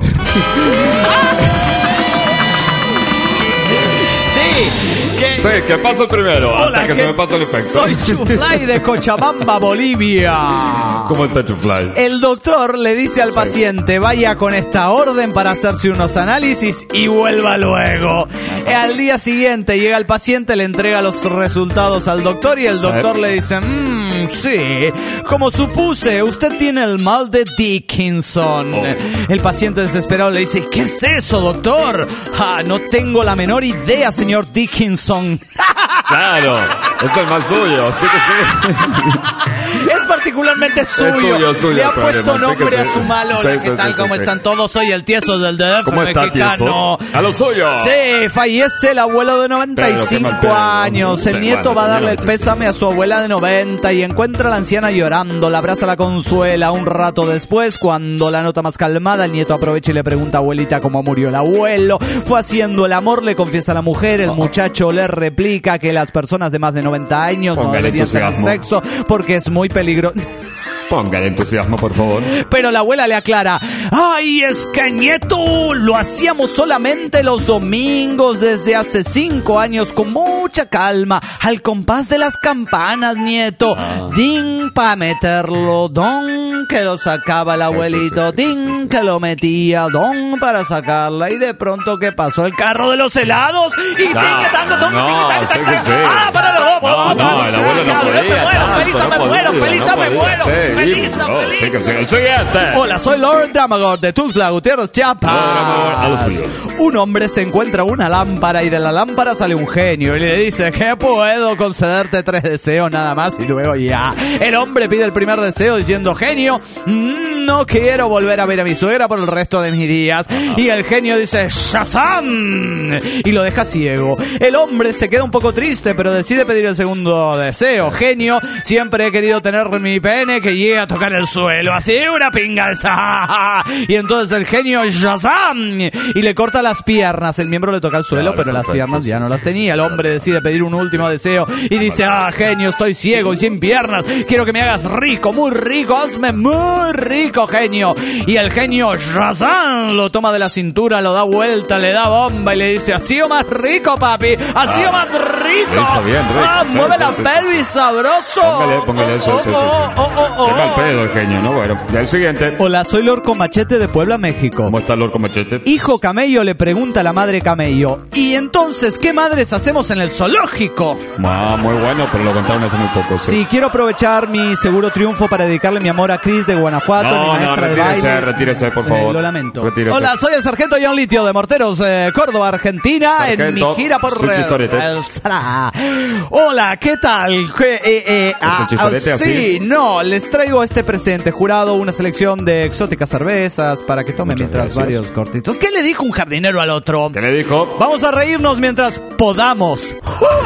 Sí, que... Sí, que paso primero, Hola, hasta que ¿qué? se me pase el efecto. Soy Chuflay de Cochabamba, Bolivia. ¿Cómo está Chuflay? El doctor le dice al paciente, vaya con esta orden para hacerse unos análisis y vuelva luego. Al día siguiente llega el paciente, le entrega los resultados al doctor y el doctor le dice, mmm, sí, como supuse, usted tiene el mal de Dickinson. El paciente desesperado le dice, ¿qué es eso, doctor? Ah, no tengo la menor idea, señor Dickinson. Claro, es el mal suyo, sí que sí. Es particularmente suyo. suyo, es suyo Le ha el problema, puesto sí nombre que a sí. su malo. Sí, Hola, sí, ¿qué sí, tal? sí, ¿Cómo sí. están todos? Soy el tieso del D F ¿Cómo está, mexicano. tieso? A lo suyo. Sí, fallece el abuelo de noventa y Pero qué mal cinco pedo. años. El Sí, nieto bueno, va a darle el señor. pésame a su abuela de noventa y encuentra a la anciana llorando. La abraza, la consuela. Un rato después, cuando la nota más calmada, el nieto aprovecha y le pregunta, abuelita, ¿cómo murió el abuelo? Fue haciendo el amor, le confiesa a la mujer. El muchacho le replica que las personas de más de noventa años no Póngale deberían tener entusiasmo. sexo porque es muy peligroso. Póngale entusiasmo, por favor. Pero la abuela le aclara, ¡ay, es que nieto! Lo hacíamos solamente los domingos desde hace cinco años con mucha calma, al compás de las campanas, nieto. Ah. Din pa' meterlo, don que lo sacaba el abuelito, din que lo metía, don para sacarla. Y de pronto, ¿qué pasó? El carro de los helados. Y No, tin que tango, don, no, tin que sí tango, que tango. sí. ¡Ah, para no! No, no, el abuelo no podía me muero, tanto, feliz no me muero, podía, feliz no me podía, muero, sí, feliz no, feliz. sí que sí, el siguiente. Hola, soy Lord Damagor de Tuxtla Gutiérrez, Chiapas. A lo suyo. Un hombre se encuentra una lámpara y de la lámpara sale un genio y le dice que puedo concederte tres deseos nada más y luego ya. El hombre pide el primer deseo diciendo, genio, no quiero volver a ver a mi suegra por el resto de mis días. Y el genio dice, ¡Shazam! Y lo deja ciego. El hombre se queda un poco triste, pero decide pedir el segundo deseo. Genio, siempre he querido tener mi pene que llegue a tocar el suelo. Así una pingalza. Y entonces el genio, ¡Shazam! Y le corta las piernas. El miembro le toca el suelo, Claro, pero las perfecto, piernas ya sí, no sí, las tenía. El hombre decide pedir un último deseo y dice: ah, genio, estoy ciego y sin piernas, quiero que me hagas rico, muy rico, hazme muy rico, genio. Y el genio Shazam lo toma de la cintura, lo da vuelta, le da bomba y le dice: así o más rico, papi, así ah, o más rico. Eso bien, Rick. Ah, Sí, mueve sí, la sí, pelvis, sí. sabroso. Póngale, póngale eso. Oh, sí, sí, oh, sí. oh, oh, oh, Qué mal oh. pedo el genio, ¿no? Bueno, ya el siguiente. Hola, soy Lord Comachete de Puebla, México. ¿Cómo está Lord Comachete? Hijo camello le pregunta a la madre camello: ¿y entonces qué madres hacemos en el zoológico? Ah, muy bueno, pero lo contaron hace muy poco. Sí, Sí, quiero aprovechar mi seguro triunfo para dedicarle mi amor a Cris de Guanajuato, mi No, no, maestra de retírese, baile. retírese, por Eh, favor. lo lamento. Retírese. Hola, soy el sargento John Litio de Morteros, eh, Córdoba, Argentina, en mi Sargento, gira por su eh, chistorete. el Sahara. Hola, ¿qué tal? ¿Qué, eh, eh, ¿Es el chistorete ah, así? sí, no, les traigo este presente jurado, una selección de exóticas cervezas para que tomen Muchas mientras gracias. varios cortitos. ¿Qué le dijo un jardinero al otro? ¿Qué le dijo? Vamos a reírnos mientras podamos.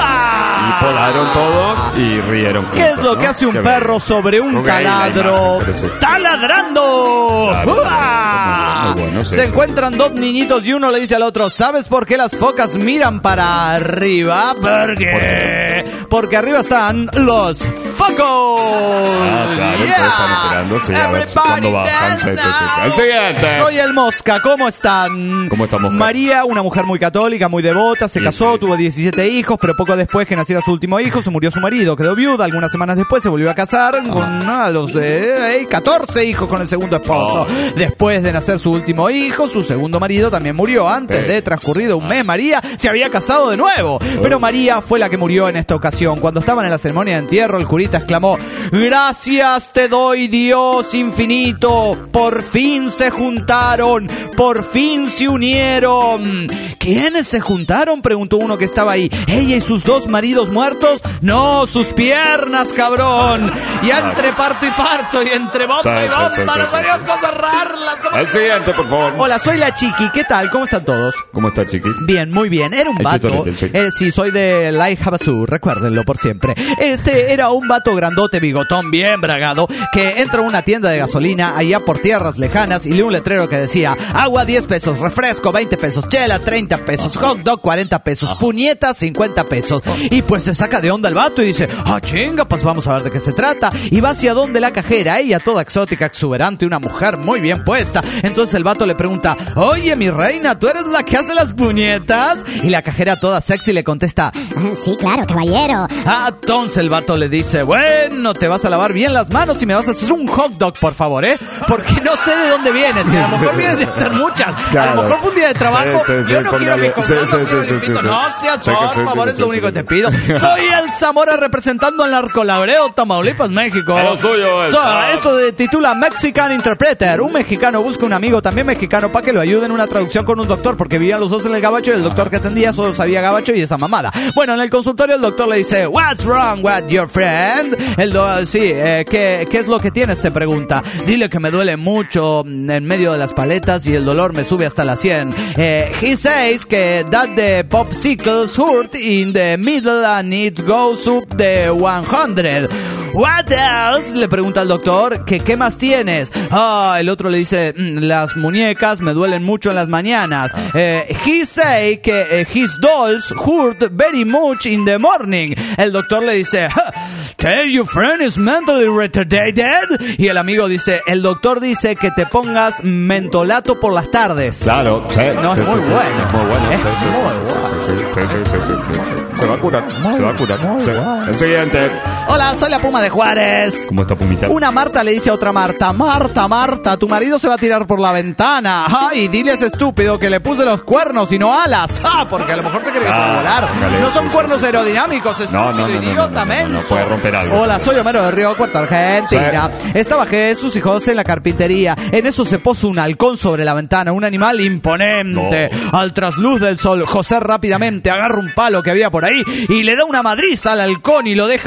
Y podaron todo y rieron. ¿Qué es juntos, lo ¿no? que hace un Qué perro bien. sobre un Ok, la taladro? imagen, pero sí. ¡Taladrando! Claro, ¡Uah! muy bueno, sí, Se sí. encuentran dos niñitos y uno le dice al otro: ¿sabes por qué las focas miran para arriba? ¿Por qué? Porque arriba están los focos. Ah, claro, entonces están esperando, sí, a ver Everybody cuándo bajan. Sí, dance sí, sí. now. El siguiente. Soy el Mosca, ¿cómo están? ¿Cómo está, Mosca? María, una mujer muy católica, muy devota, se Sí, casó, sí. tuvo diecisiete hijos, pero poco después que naciera su último hijo, se murió su marido, quedó viuda. Algunas semanas después se volvió a casar con ¿no? a los eh, catorce hijos con el segundo esposo. Oh. Después de nacer su último hijo, su segundo marido también murió. Antes Sí. de transcurrido un mes, María se había casado de nuevo. Pero María fue la que murió en esta ocasión. Cuando estaban en la ceremonia de entierro, el curita exclamó: gracias te doy, Dios infinito, por fin se juntaron, por fin se unieron. ¿Quiénes se juntaron?, preguntó uno que estaba ahí. ¿Ella y sus dos maridos muertos? No, sus piernas, cabrón. Y entre parto y parto, y entre bomba Sí, y sí, bomba, sí, no sí, sabías sí. cosas raras. ¿Cómo El que- siguiente, por favor. Hola, soy la Chiqui. ¿Qué tal? ¿Cómo están todos? ¿Cómo está, chiqui? Bien, muy bien. Era un El vato. chitorete, sí. Eh, sí, soy de Light Havasu, recuérdenlo por siempre. Este era un vato grandote, bigotón, bien bragado, que entra a una tienda de gasolina allá por tierras lejanas y lee un letrero que decía: agua diez pesos, refresco veinte pesos, chela treinta pesos, hot dog cuarenta pesos, puñetas cincuenta pesos. Y pues se saca de onda el vato y dice: ah, chinga, pues vamos a ver de qué se trata. Y va hacia donde la cajera, ella toda exótica, exuberante, una mujer muy bien puesta. Entonces el vato le pregunta: oye, mi reina, ¿tú eres la que hace las puñetas? Y la cajera toda sexy le contesta: Sí, claro, caballero. ah, entonces el vato le dice: bueno, te vas a lavar bien las manos y me vas a hacer un hot dog, por favor, ¿eh? Porque no sé de dónde vienes, y a lo mejor vienes de hacer muchas. A Claro. lo mejor fue un día de trabajo. Sí, sí, sí, Yo no quiero póngale. que Sí, con sí, no quiero sí, que sí, pito. sí. No seas, Sí, que por sí, sí, favor, sí, es lo sí, único sí, que te sí. pido. Soy el Zamora representando al Narcolabreo, Tamaulipas, México. Es lo suyo, el So, Zamora. esto se titula Mexican Interpreter. Un mexicano busca un amigo también mexicano para que lo ayude en una traducción con un doctor, porque vivían los dos en el gabacho y el doctor que atendía solo sabía gabacho y esa mamada. Bueno, en el consultorio el doctor le dice: what's wrong with your friend? El do sí, eh, ¿qué, ¿qué es lo que tienes?, te pregunta. Dile que me duele mucho en medio de las paletas y el dolor me sube hasta la cien. Eh, he says que that the popsicles hurt in the middle and it goes up the one hundred. What else? Le pregunta el doctor. ¿Que qué más tienes? Ah, el otro le dice: "Mm, las muñecas me duelen mucho en las mañanas. Eh, he say que eh, his dolls hurt very much in the morning. El doctor le dice: tell your friend is mentally retarded. Y el amigo dice: el doctor dice que te pongas mentolato por las tardes. Claro, sí. No, es sí, muy sí, sí, bueno. Es muy bueno. Es sí, sí, muy sí, bueno. sí, sí, sí, sí, sí, sí. Se va a curar, se va a curar. Sí. El siguiente. Hola, soy la Puma de Juárez. ¿Cómo está, Pumita? Una Marta le dice a otra Marta: Marta, Marta, tu marido se va a tirar por la ventana. Ay, dile a ese estúpido que le puse los cuernos y no alas. Ah, porque a lo mejor se cree que puede Ah, volar. póngale, No son sí, cuernos sí, sí. aerodinámicos, estúpido, No, no, no, no, idiota, no, no, no, no, menso. puede romper algo. Hola, soy Homero de Río Cuarto, Argentina. Estaba Jesús y José en la carpintería. En eso se puso un halcón sobre la ventana, un animal imponente. Al trasluz del sol, José rápidamente agarra un palo que había por ahí y le da una madriza al halcón y lo deja por ahí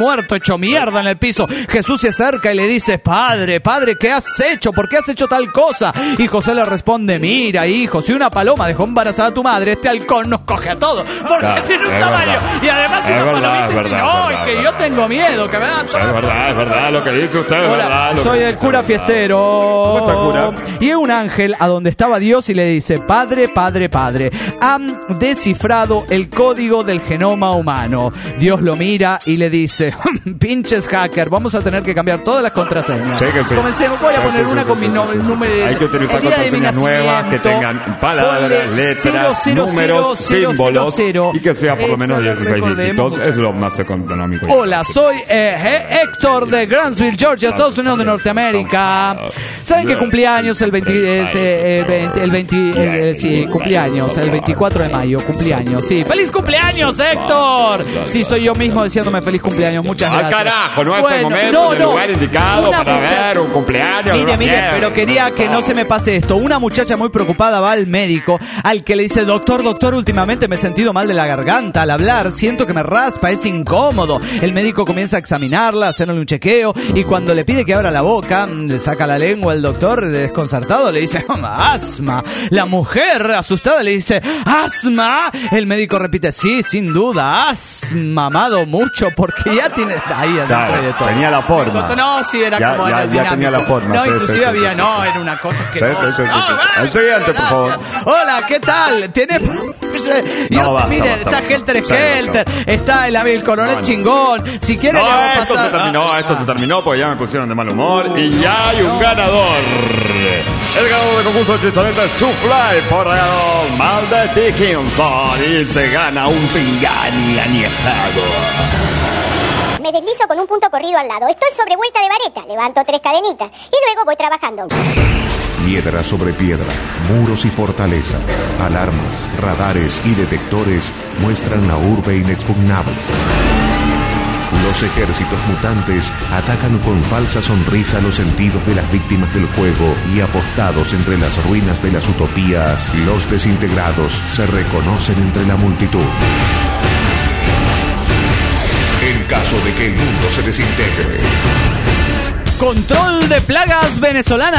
muerto, hecho mierda en el piso. Jesús se acerca y le dice, Padre, Padre, ¿qué has hecho? ¿Por qué has hecho tal cosa? Y José le responde, mira, hijo, si una paloma dejó embarazada a tu madre, este halcón nos coge a todos. Porque Claro, tiene un es tamaño. verdad. Y además Es una verdad, palomita es y dice, verdad, no, es verdad, que es yo verdad. tengo miedo, que me da... Es verdad, es verdad lo que dice usted, es Hola, verdad. lo soy que- el cura fiestero. ¿Cómo está, cura? Y es un ángel a donde estaba Dios y le dice, Padre, Padre, Padre, han descifrado el código del genoma humano. Dios lo mira y le dice, pinches hacker, vamos a tener que cambiar todas las contraseñas. Sí, que sí. Comencemos, voy a Sí, poner sí, una sí, con sí, mi sí, nombre, sí, sí, número. sí. Hay que utilizar el día de mi contraseñas nuevas que nacimiento, tengan palabras, ponle letras, cero, cero, números, cero, símbolos cero, y que sea por lo menos esa la dieciséis recordemos. dígitos. Es lo más económico. Hola, soy eh, eh, Héctor de Grantsville, Georgia, Estados Unidos de Norteamérica. ¿Saben que cumpleaños el veinte, es, eh, el veinte, el veinte, el, el- sí, cumpleaños, el veinticuatro de mayo, cumpleaños, sí. ¡Feliz cumpleaños, Héctor! Sí, soy yo mismo diciéndome feliz cumpleaños, muchas Ah, gracias. carajo, no es el Bueno, momento, no, el no. lugar indicado Una para muchacha- ver un cumpleaños. Mire, una mire, fiesta. pero quería que no se me pase esto. Una muchacha muy preocupada va al médico, al que le dice, doctor, doctor, últimamente me he sentido mal de la garganta al hablar, siento que me raspa, es incómodo. El médico comienza a examinarla, a hacerle un chequeo, y cuando le pide que abra la boca, le saca la lengua el doctor, desconcertado, le dice, asma. La mujer, asustada, le dice, asma. El médico repite, sí, sin duda, has mamado mucho, porque ya tiene... Ahí adentro Claro, hay de todo. tenía la forma. No, sí, era Ya- como ya- era ya dinámico. tenía la forma, No, sí, inclusive sí, sí, había, sí, no, sí. era una cosa que Sí, no. sí, sí, sí, No, sí. va, El siguiente, por favor. gracias. Hola, ¿qué tal? ¿Tenés? Yo, No, basta, mire, basta, está basta. Helter Sí, Skelter, basta. está el, el coronel No, no. chingón. Si quiere le No, hago esto pasar. se terminó, esto se terminó porque ya me pusieron de mal humor y ya hay un ganador. El ganador del concurso de chistoneta es Chufly por el mal de Dickinson y se gana un Zingani añejado. Me deslizo con un punto corrido al lado. Estoy sobre vuelta de vareta. Levanto tres cadenitas y luego voy trabajando. Piedra sobre piedra, muros y fortalezas, alarmas, radares y detectores muestran la urbe inexpugnable. Los ejércitos mutantes atacan con falsa sonrisa los sentidos de las víctimas del juego y apostados entre las ruinas de las utopías, los desintegrados se reconocen entre la multitud. En caso de que el mundo se desintegre, Control de plagas venezolanas.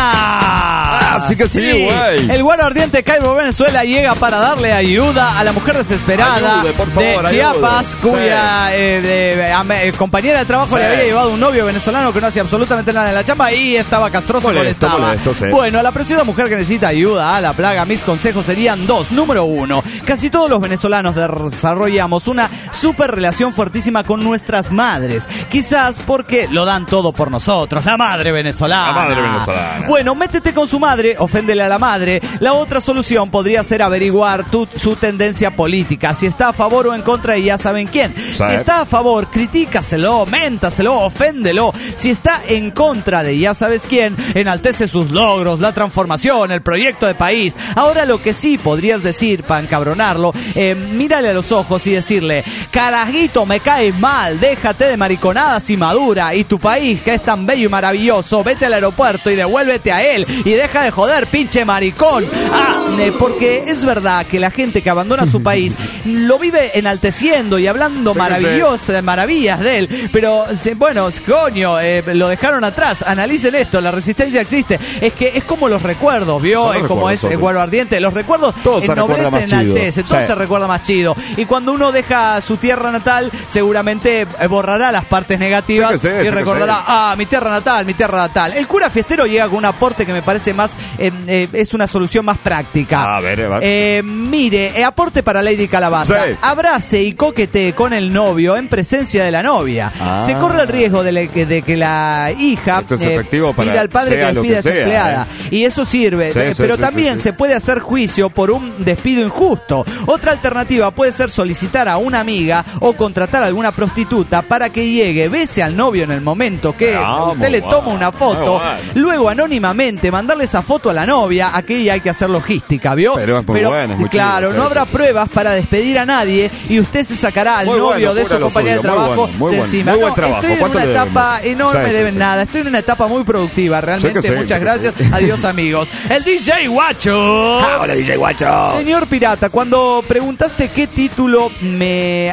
Así que sí, güey. El guaro ardiente Caibo, Venezuela llega para darle ayuda a la mujer desesperada Ayude, por favor, de Chiapas, ayude. cuya Sí. eh, de- ame- compañera de trabajo Sí. le había llevado un novio venezolano que no hacía absolutamente nada en la chamba y estaba castroso, Molesto, molestaba. molesto, sí. Bueno, la preciosa mujer que necesita ayuda a la plaga, mis consejos serían dos. Número uno, casi todos los venezolanos desarrollamos una super relación fuertísima con nuestras madres. Quizás porque lo dan todo por nosotros. La madre venezolana. La madre venezolana. Bueno, métete con su madre, oféndele a la madre. La otra solución podría ser averiguar tu- su tendencia política. Si está a favor o en contra de ya saben quién. Si está a favor, critícaselo, méntaselo, oféndelo. Si está en contra de ya sabes quién, enaltece sus logros, la transformación, el proyecto de país. Ahora lo que sí podrías decir para encabronarlo, eh, mírale a los ojos y decirle, carajito, me caes mal, déjate de mariconadas y madura. Y tu país, que es tan bello y maravilloso, vete al aeropuerto y devuélvete a él. Y deja de joder, pinche maricón. Ah, eh, porque es verdad que la gente que abandona su país lo vive enalteciendo y hablando Sí, maravilloso, de maravillas de él. Pero, se- bueno, coño, eh, lo dejaron atrás. Analicen esto, la resistencia existe. Es que es como los recuerdos, ¿vio? Son los Es como recuerdos, es el Sofi. guaro ardiente. Los recuerdos Todo se recuerda ennoblecen, más chido. enaltecen, todo Sí. se recuerda más chido. Y cuando uno deja su tierra natal, seguramente eh, borrará las partes negativas Sí que sí, sí y que recordará, sí. ah, mi tierra natal, mi tierra natal. El cura fiestero llega con un aporte que me parece más, eh, eh, es una solución más práctica. A ver, a ver. Eh, mire, eh, aporte para Lady Calabaza. Sí. Abrace y coquetee con el novio en presencia de la novia. Ah. Se corre el riesgo de, le- de que la hija Esto es efectivo para pida al padre sea que lo despida que a esa sea, empleada. Y eso sirve. Sí, Eh, sí, pero sí, también sí, sí. se puede hacer juicio por un despido injusto. Otra alternativa puede ser solicitar a una amiga o contratar a alguna prostituta para que llegue, bese al novio en el momento que Ah, usted muy le bueno, toma una muy foto, bueno. luego anónimamente mandarle esa foto a la novia. Aquí hay que hacer logística, ¿vio? Pero es muy bueno, es muy claro, chido, no sí, habrá sí, sí. pruebas para despedir a nadie y usted se sacará al Muy novio bueno, de cura, su lo compañía de suyo, muy trabajo bueno, muy de bueno, encima. muy buen No, trabajo. estoy en ¿Cuánto una le deben? etapa y no Sí, me sí, deben sí. nada. Estoy en una etapa muy productiva, realmente. Sí que sí, Muchas sí que gracias. sí. Adiós, amigos. El D J Guacho. Ah, hola, D J Guacho. Señor Pirata, cuando preguntaste qué título me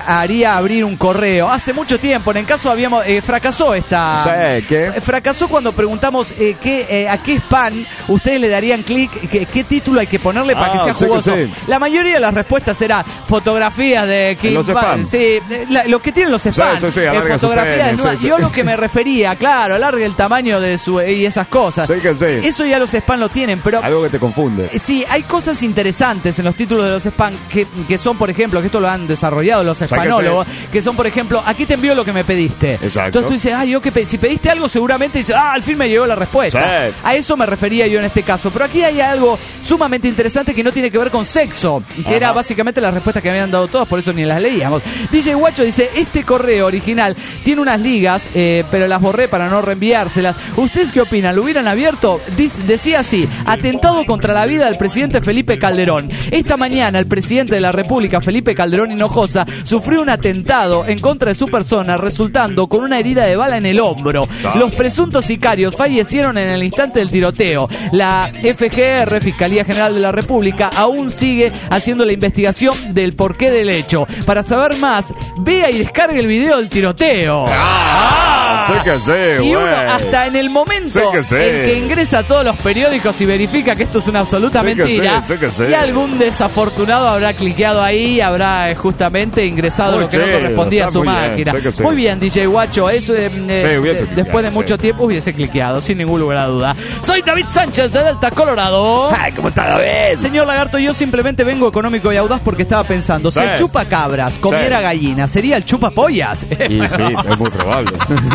haría abrir un correo. Hace mucho tiempo, en el caso habíamos, eh, fracasó esta... Sí, ¿qué? Eh, fracasó cuando preguntamos eh, qué, eh, a qué spam ustedes le darían clic, qué, qué título hay que ponerle para Ah, que sea sí que jugoso. sí. La mayoría de las respuestas era fotografías de Kim Los Ba- spam. Sí, la- lo que tienen los spam. Sí, sí, sí, eh, alarga su fotografías pene, desnudas. sí, sí. Yo lo que me refería, claro, alargue el tamaño de su y esas cosas. Sí que sí. Eso ya los spam lo tienen, pero Algo que te confunde. eh, sí, hay cosas interesantes en los títulos de los spam que, que son, por ejemplo, que esto lo han desarrollado los que hispanólogos, que son, por ejemplo, aquí te envío lo que me pediste. Exacto. Entonces tú dices, ah, yo que pe- si pediste algo, seguramente dices, ah, al fin me llegó la respuesta. Sí. A eso me refería yo en este caso. Pero aquí hay algo sumamente interesante que no tiene que ver con sexo, que Ajá. era básicamente la respuesta que habían dado todos, por eso ni las leíamos. D J Guacho dice, este correo original tiene unas ligas, eh, pero las borré para no reenviárselas. ¿Ustedes qué opinan? ¿Lo hubieran abierto? Dice, decía así, atentado contra la vida del presidente Felipe Calderón. Esta mañana el presidente de la República, Felipe Calderón Hinojosa, sufrió un atentado en contra de su persona, resultando con una herida de bala en el hombro. Los presuntos sicarios fallecieron en el instante del tiroteo. La F G R, Fiscalía General de la República, aún sigue haciendo la investigación del porqué del hecho. Para saber más, vea y descargue el video del tiroteo. Ah, sí que sí, Y uno, güey. hasta en el momento Sí que sí. en que ingresa a todos los periódicos y verifica que esto es una absoluta Sí que mentira, sí, sí que sí. y algún desafortunado habrá cliqueado ahí y habrá eh, justamente ingresado Muy lo que no chido, correspondía a está su muy bien, máquina. sí que sí. Muy bien, D J Guacho, eso eh, eh, hubiese de- cliqueado, después de sí. mucho tiempo hubiese cliqueado, sin ningún lugar a duda. Soy David Sánchez de Delta, Colorado. Ay, ¿cómo está David? Señor Lagarto, yo simplemente vengo económico y audaz porque estaba pensando, si Sí. el chupacabras comiera Sí. gallina, ¿sería el chupapollas? Y sí, es muy probable.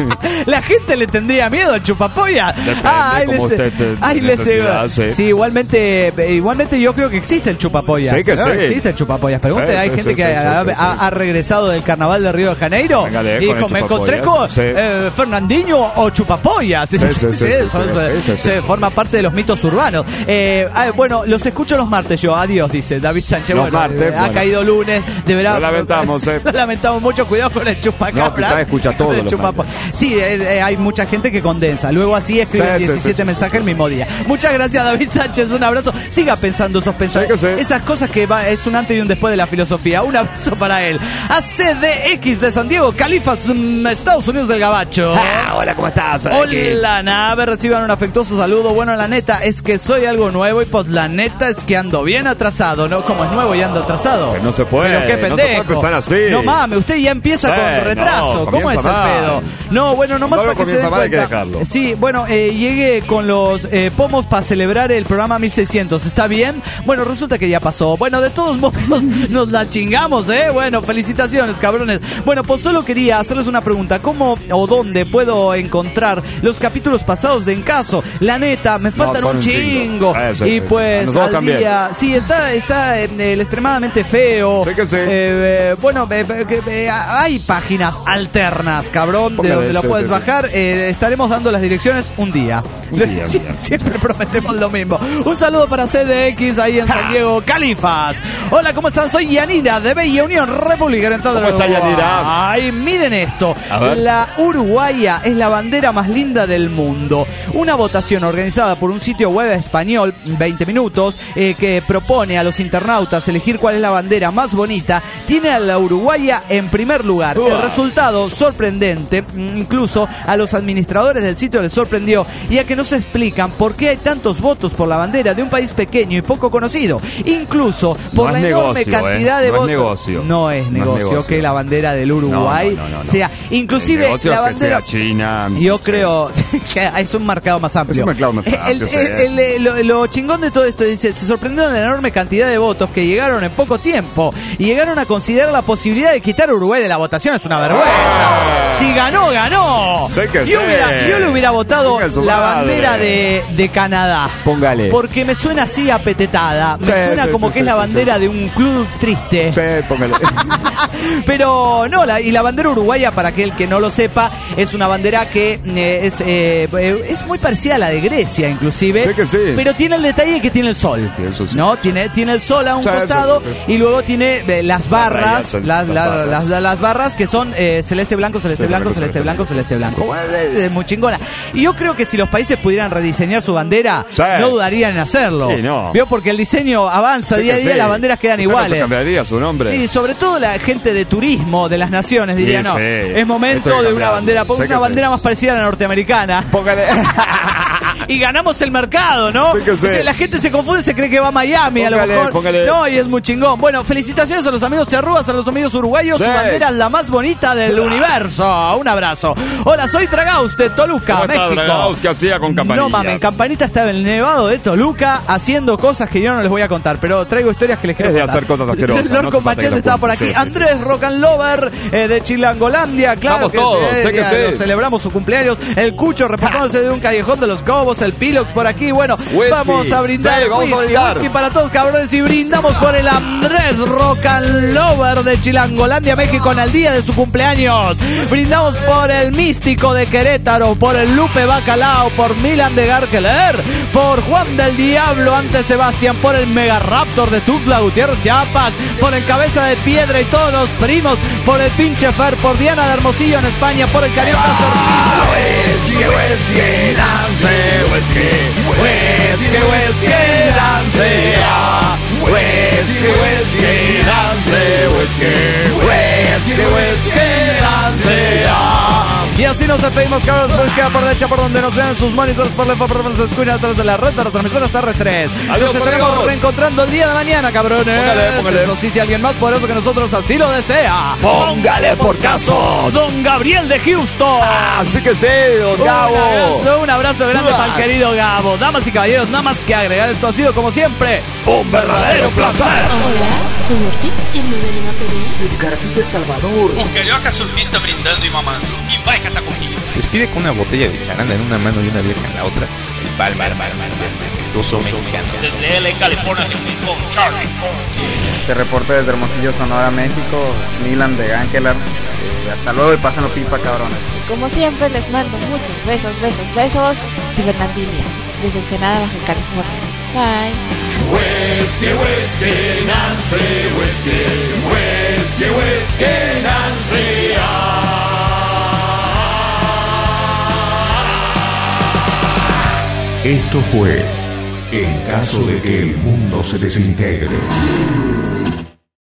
La gente le tendría miedo al chupapollas. Depende ahí cómo les- usted te- ahí te les- necesidad, sí. sí, igualmente, eh, igualmente yo creo que existe el chupapollas. Sí que ¿No? sí. Existe el chupapollas. Pregunte, Sí, hay sí, gente sí, que sí, ha, sí, sí, ha- sí. ha regresado del carnaval de Río de Janeiro Véngale, y con el dijo, me encontré chupapollas. con Sí. eh, Fernandinho o chupapollas. Sí, sí, sí, sí, eso, sí, eh, sí, sí, se sí. forma parte de los mitos urbanos. Eh, ah, bueno, los escucho los martes yo. Adiós, dice David Sánchez. Los Bueno, martes, eh, ha bueno. caído lunes, deberá. Lo lamentamos, eh. Lo lamentamos mucho, cuidado con el chupacabras. No, quizás escucha todo El los chupapo- martes. Sí, eh, eh, hay mucha gente que condensa. Luego así escriben Sí, sí, diecisiete sí, sí, mensajes sí. el mismo día. Muchas gracias, David Sánchez. Un abrazo. Siga pensando esos pensamientos. Sí que sí. Esas cosas que va, es un antes y un después de la filosofía. Un abrazo para él. A C D X de San Diego, Califas, mm, Estados Unidos del Gabacho. Ah, hola, ¿cómo estás? Hola, nave, reciban un afectuoso saludo. Bueno, la neta es que soy algo nuevo y pues la neta es que ando bien atrasado, ¿no? Como es nuevo y ando atrasado. Que no se puede, Pero qué no se pendejo. puede empezar así. No mames, usted ya empieza Sí, con retraso. no, ¿Cómo es el comienza mal. pedo? No, bueno, nomás Cuando para que se comienza den mal hay que cuenta. dejarlo. Sí, bueno, eh, llegué con los eh, pomos para celebrar el programa mil seiscientos. ¿Está bien? Bueno, resulta que ya pasó. Bueno, de todos modos nos la chingamos, ¿eh? Bueno, felicitaciones, cabrones. Bueno, pues solo quería hacerles una pregunta. ¿Cómo o dónde puedo encontrar los capítulos pasados de En Caso? La neta, me faltan son un un chingo. chingo. Eso, Y eso. A pues nosotros al también. día... Sí, está, está eh, el extremadamente feo. Sí que sí. Eh, eh, bueno, eh, eh, eh, hay páginas alternas, cabrón, de Póngale, donde lo sí, puedes sí, sí. bajar. Eh, estaremos dando las direcciones un día. Un día, un Sie- día. Siempre prometemos lo mismo. Un saludo para C D X ahí en San Diego, Califas. Hola, ¿cómo están? Soy Yanira de Bella Unión, República Oriental de ¿Cómo está, Uruguay. Yanira? Ay, miren esto. A ver. La Uruguaya es la bandera más linda del mundo. Una votación organizada por un sitio web español, veinte minutos, eh, que propone a los internautas elegir cuál es la bandera más bonita, tiene a la Uruguaya en primer lugar. El resultado sorprendente, incluso a los administradores del sitio les sorprendió, ya que no se explican por qué hay tantos votos por la bandera de un país pequeño y poco conocido, incluso por No la es enorme negocio, cantidad eh. de No es votos. negocio. No es No es negocio, negocio. que la bandera del Uruguay No, no, no, no. sea, inclusive El negocio la es que bandera sea China. yo sí. creo que es un mercado más amplio. Es un mercado más El- amplio, el- sí. el- el- lo, lo chingón de todo esto dice, se sorprendieron de la enorme cantidad de votos que llegaron en poco tiempo y llegaron a considerar la posibilidad de quitar a Uruguay de la votación. Es una vergüenza. Si ganó, ganó. Sí que yo, sí. hubiera, yo le hubiera votado Venga, su la madre. bandera de, de Canadá. Póngale. Porque me suena así apetetada. Me Sí, suena sí, como sí, que sí, es la sí, bandera sí. de un club triste. Sí, póngale. Pero no, la, y la bandera uruguaya, para aquel que no lo sepa, es una bandera que eh, es, eh, eh, es muy parecida a la de Grecia, inclusive. Sí que sí. Pero tiene el detalle que tiene el sol. Sí, eso sí. ¿No? Tiene, tiene el sol a un Sí, sí, costado sí, sí. y luego tiene eh, las barras, rayas, las, las las- barras. las- las barras que son eh, celeste blanco, celeste Sí, blanco, blanco, celeste celeste blanco, blanco. celeste blanco. Bueno, es, es muy chingona. Y yo creo que si los países ustedes pudieran rediseñar su bandera, Sí. no dudarían en hacerlo. Sí, no. ¿Vio? Porque el diseño avanza Sí día a que día, sí. las banderas quedan ¿Usted no se iguales. cambiaría su nombre? Sí, sobre todo la gente de turismo de las naciones diría, Sí, no, sí. es momento Esto hay que de una cambiar. bandera, ponga Sí que una sí. bandera más parecida a la norteamericana. Póngale. Y ganamos el mercado, ¿no? Sí que sí. O sea, la gente se confunde, se cree que va a Miami, a lo Póngale, mejor. póngale. No, y es muy chingón. Bueno, felicitaciones a los amigos charrúas, a los amigos uruguayos. Sí. Su bandera es la más bonita del universo. Un abrazo. Hola, soy Dragaus de Toluca, ¿Cómo está, México. Dragaus? ¿Qué hacía con Campanilla? No mames, Campanita estaba en el Nevado de Toluca haciendo cosas que yo no les voy a contar, pero traigo historias que les quiero Es de contar. hacer cosas asquerosas, Lorco no hace falta que Machete lo estaba por cuente. aquí. Sí, sí, sí. Andrés Rock and Lover eh, de Chilangolandia, claro. Vamos que todos, sí, sé que ya sí. lo celebramos su cumpleaños. El Cucho reportándose de un callejón de los Cobos, el Pilox por aquí. Bueno, Whisky. vamos a brindar. Sí, vamos a whisky, brindar. whisky para todos, cabrones. Y brindamos por el Andrés Rock and Lover de Chilangolandia, México, en el día de su cumpleaños. Brindamos por el Místico de Querétaro, por el Lupe Bacalao, por Milan de Garkeler, por Juan del Diablo ante Sebastián, por el Mega Raptor de Tuxtla Gutiérrez, Chiapas, por el Cabeza de Piedra y todos los primos, por el Pinche Fer, por Diana de Hermosillo en España, por el Carioca Serpita. Whisky, whisky, lance, whisky, whisky, whisky, lance, ah. Whisky, whisky, lance, whisky, whisky, whisky, lance, ah. Y así nos despedimos, cabros. Nos queda por derecha, por donde nos vean sus monitores, por la por donde nos escuchan a través de la red de retransmisoras R tres. Adiós, Nos estaremos amigos. reencontrando el día de mañana, cabrones. Póngale, póngale. Eso sí, si alguien más poderoso que nosotros así lo desea. Póngale por caso. Don Gabriel de Houston. Así que sí, don Un Gabo. abrazo, un abrazo grande Ah. para el querido Gabo. Damas y caballeros, nada más que agregar. Esto ha sido, como siempre, Un verdadero placer. Hola, soy Ortiz y el número una pelea. El García El Salvador. Un carioca surfista brindando y mamando. Y vai catacoquillo. Se despide con una botella de charanda en una mano y una vieja en la otra. El bal, bal, bal, bal, bal, dos mexicano. Desde L A, California, se con Charlie. Este reporte desde Hermosillo, Sonora, México, Milan de Gankelar. Eh, hasta luego y pásenlo pipa, cabrones. Como siempre, les mando muchos besos, besos, besos. Cibernandilia, desde Ensenada, Baja California. Bye. Whisky, whisky, Nancy, whisky, whisky, whisky, Nancy, ah. Esto fue En caso de que el mundo se desintegre.